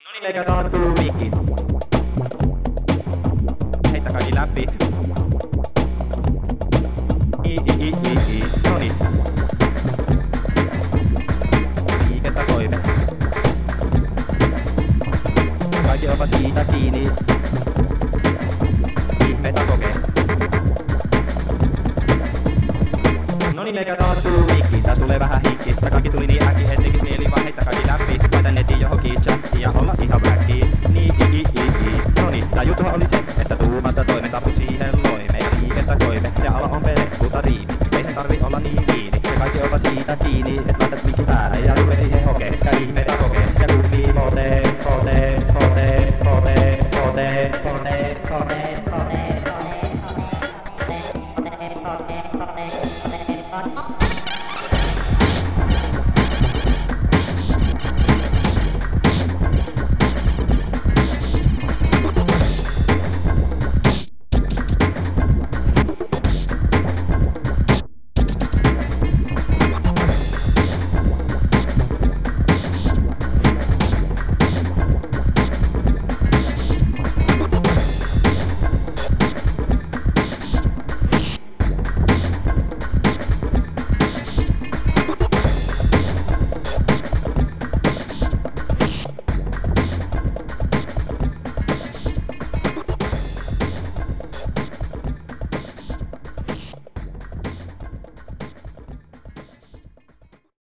No niin, eikä tarttuu mikki. Heitä kaikki läpi. No niin. Liikettä toive. Kaikki onpa siitä kiinni. Ihmeitä kokee. No niin, eikä tarttuu mikki. Täs tulee vähän hikki. Tää kaikki tuli niin äkki, et tekis mieli vaan heittää kaikki läpi. Laita netin johonkin chattiin ja olla